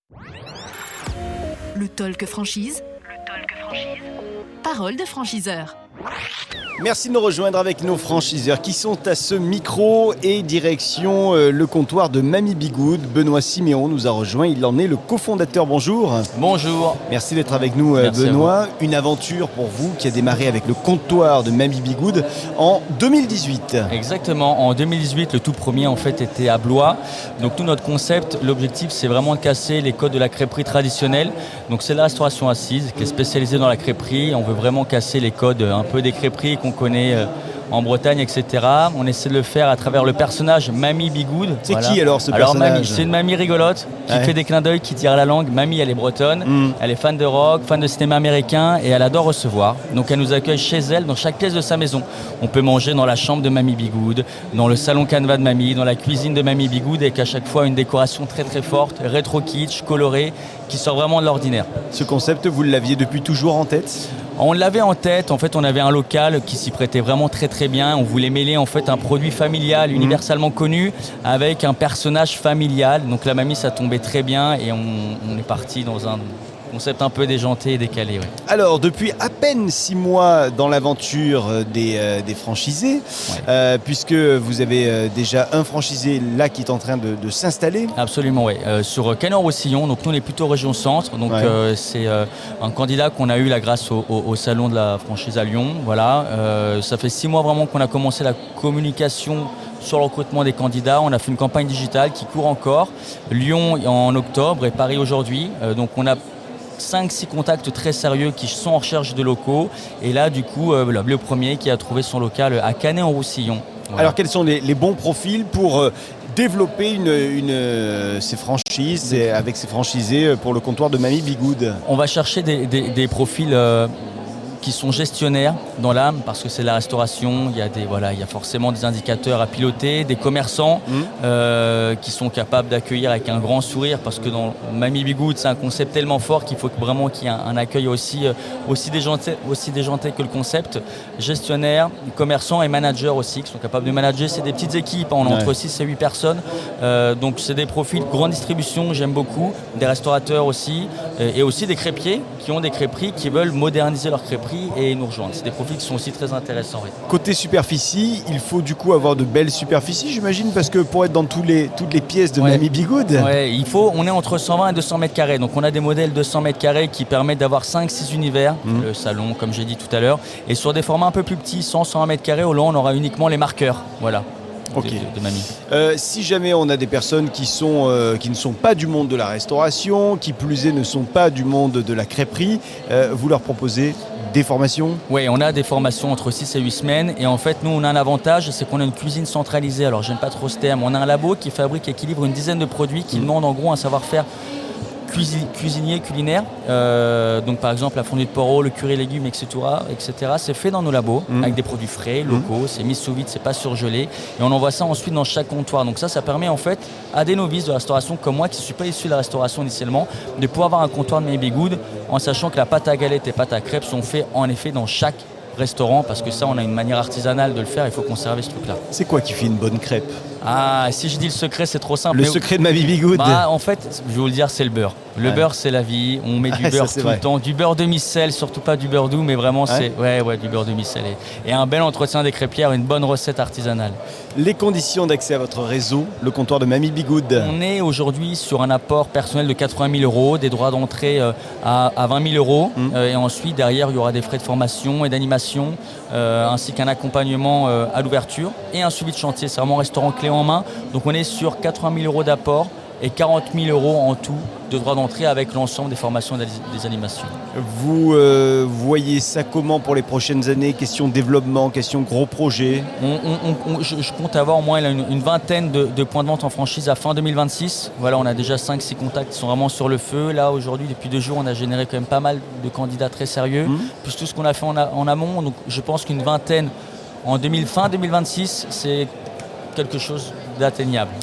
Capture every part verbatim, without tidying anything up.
Le talk franchise. Le talk franchise. Parole de franchiseur. Merci de nous rejoindre avec nos franchiseurs qui sont à ce micro et direction euh, le comptoir de Mamie Bigoud. Benoît Siméon nous a rejoint, il en est le cofondateur. Bonjour. Bonjour. Merci d'être avec nous euh, Benoît. Une aventure pour vous qui a démarré avec le comptoir de Mamie Bigoud en deux mille dix-huit. Exactement, en deux mille dix-huit, le tout premier en fait était à Blois. Donc tout notre concept, l'objectif c'est vraiment de casser les codes de la crêperie traditionnelle. Donc c'est la restauration assise qui est spécialisée dans la crêperie. On veut vraiment casser les codes un peu des crêperies qu'on connaît en Bretagne, et cetera. On essaie de le faire à travers le personnage Mamie Bigoud. C'est voilà. qui alors ce alors, personnage Mamie, c'est une mamie rigolote qui ouais. fait des clins d'œil, qui tire la langue. Mamie, elle est bretonne, mm. elle est fan de rock, fan de cinéma américain et elle adore recevoir. Donc elle nous accueille chez elle dans chaque pièce de sa maison. On peut manger dans la chambre de Mamie Bigoud, dans le salon canevas de Mamie, dans la cuisine de Mamie Bigoud, avec à chaque fois une décoration très très forte, rétro kitsch, colorée, qui sort vraiment de l'ordinaire. Ce concept, vous l'aviez depuis toujours en tête ? On l'avait en tête, en fait on avait un local qui s'y prêtait vraiment très très bien. On voulait mêler en fait un produit familial universellement connu avec un personnage familial. Donc la mamie ça tombait très bien et on, on est parti dans un concept un peu déjanté et décalé. Ouais. Alors, depuis à peine six mois dans l'aventure des, euh, des franchisés, ouais. euh, puisque vous avez euh, déjà un franchisé là qui est en train de, de s'installer. Absolument, oui. Euh, sur Canet-en-Roussillon, donc nous on est plutôt région centre, donc ouais. euh, c'est euh, un candidat qu'on a eu là grâce au, au, au salon de la franchise à Lyon. Voilà, euh, ça fait six mois vraiment qu'on a commencé la communication sur le recrutement des candidats. On a fait une campagne digitale qui court encore. Lyon en octobre et Paris aujourd'hui. Euh, donc on a cinq six contacts très sérieux qui sont en recherche de locaux. Et là, du coup, euh, le premier qui a trouvé son local à Canet-en-Roussillon. Voilà. Alors, quels sont les, les bons profils pour euh, développer une, une, euh, ces franchises et avec ces franchisés pour le comptoir de Mamie Bigoud? On va chercher des, des, des profils euh, qui sont gestionnaires dans l'âme, parce que c'est la restauration, il y a des, voilà, il y a forcément des indicateurs à piloter, des commerçants mmh. euh, qui sont capables d'accueillir avec un grand sourire, parce que dans Mamie Bigoud, c'est un concept tellement fort qu'il faut vraiment qu'il y ait un, un accueil aussi, aussi, déjanté, aussi déjanté que le concept. Gestionnaires, commerçants et managers aussi, qui sont capables de manager. C'est des petites équipes, on a ouais. entre six et huit personnes, euh, donc c'est des profils grande distribution, j'aime beaucoup, des restaurateurs aussi, et aussi des crêpiers qui ont des crêperies, qui veulent moderniser leur crêperie et nous rejoindre. C'est des profils qui sont aussi très intéressants. Oui. Côté superficie, il faut du coup avoir de belles superficies, j'imagine, parce que pour être dans tous les, toutes les pièces de ouais. Mamie Bigoud. Ouais, il faut, on est entre cent vingt et deux cents mètres carrés. Donc on a des modèles de cent mètres carrés qui permettent d'avoir cinq six univers, mmh. le salon, comme j'ai dit tout à l'heure. Et sur des formats un peu plus petits, cent cent vingt mètres carrés, au long, on aura uniquement les marqueurs. Voilà. Okay. De, de, de Mamie. Euh, si jamais on a des personnes qui, sont, euh, qui ne sont pas du monde de la restauration, qui plus est ne sont pas du monde de la crêperie, euh, vous leur proposez des formations ? Oui, on a des formations entre six et huit semaines et en fait nous on a un avantage, c'est qu'on a une cuisine centralisée. Alors j'aime pas trop ce terme, on a un labo qui fabrique et équilibre une dizaine de produits qui mmh. demandent en gros un savoir-faire Cuisi- cuisinier, culinaire, euh, donc par exemple la fondue de poireaux, le curry légumes, et cetera, et cetera. C'est fait dans nos labos mmh. avec des produits frais, locaux, mmh. c'est mis sous vide, c'est pas surgelé, et on envoie ça ensuite dans chaque comptoir. Donc ça, ça permet en fait à des novices de restauration comme moi, qui ne suis pas issu de la restauration initialement, de pouvoir avoir un comptoir de Mamie Bigoud en sachant que la pâte à galette et pâte à crêpes sont faits en effet dans chaque restaurant, parce que ça on a une manière artisanale de le faire, il faut conserver ce truc là. C'est quoi qui fait une bonne crêpe ? Ah, si je dis le secret, c'est trop simple. Le mais secret de Mamie Bigoud. Bah, en fait, je vais vous le dire, c'est le beurre. Le ouais. beurre, c'est la vie. On met du ah, beurre ça, tout vrai. le temps. Du beurre demi-sel, surtout pas du beurre doux, mais vraiment, ouais. c'est ouais, ouais, du beurre demi-sel. Et, et un bel entretien des crêpières, une bonne recette artisanale. Les conditions d'accès à votre réseau, le comptoir de Mamie Bigoud. On est aujourd'hui sur un apport personnel de quatre-vingt mille euros, des droits d'entrée euh, à, à vingt mille euros. Mmh. Euh, et ensuite, derrière, il y aura des frais de formation et d'animation, euh, ainsi qu'un accompagnement euh, à l'ouverture et un suivi de chantier. C'est vraiment un restaurant clé en main. Donc, on est sur quatre-vingt mille euros d'apport et quarante mille euros en tout de droits d'entrée avec l'ensemble des formations et des animations. Vous euh, voyez ça comment pour les prochaines années ? Question développement, question gros projet ? on, on, on, je, je compte avoir au moins une, une vingtaine de, de points de vente en franchise à fin deux mille vingt-six. Voilà, on a déjà cinq six contacts qui sont vraiment sur le feu. Là, aujourd'hui, depuis deux jours, on a généré quand même pas mal de candidats très sérieux. Mmh. Plus tout ce qu'on a fait en, a, en amont. Donc, je pense qu'une vingtaine en deux mille, fin deux mille vingt-six, c'est quelque chose d'atteignable, je pense.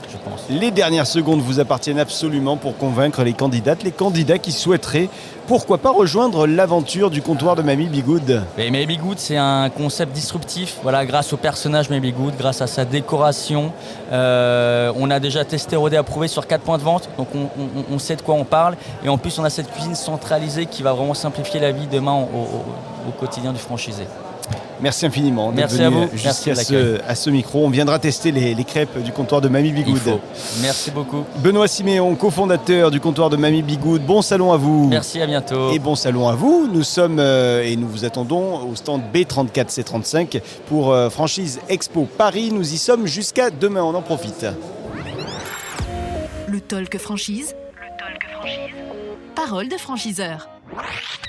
Les dernières secondes vous appartiennent absolument pour convaincre les candidates, les candidats qui souhaiteraient, pourquoi pas, rejoindre l'aventure du comptoir de Mamie Bigoud. Et Mamie Bigoud, c'est un concept disruptif. Voilà, grâce au personnage Mamie Bigoud, grâce à sa décoration. Euh, on a déjà testé, rodé, approuvé sur quatre points de vente. Donc on, on, on sait de quoi on parle. Et en plus, on a cette cuisine centralisée qui va vraiment simplifier la vie demain au, au, au quotidien du franchisé. Merci infiniment. Merci à vous. Jusqu'à ce, à ce micro. On viendra tester les, les crêpes du comptoir de Mamie Bigoud. Il faut. Merci beaucoup. Benoît Siméon, cofondateur du comptoir de Mamie Bigoud. Bon salon à vous. Merci, à bientôt. Et bon salon à vous. Nous sommes euh, et nous vous attendons au stand B trente-quatre C trente-cinq pour euh, Franchise Expo Paris. Nous y sommes jusqu'à demain. On en profite. Le talk franchise. Le talk franchise. Parole de franchiseur.